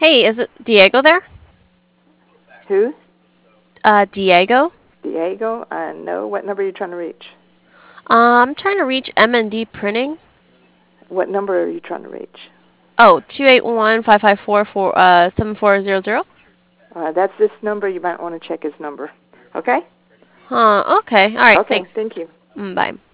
Hey, is it Diego there? Who? Diego? Diego? No. What number are you trying to reach? I'm trying to reach M&D Printing. What number are you trying to reach? Oh, 281-554 7400. That's this number. You might want to check his number. Okay? Okay. All right, Okay. thanks. Thank you. Bye.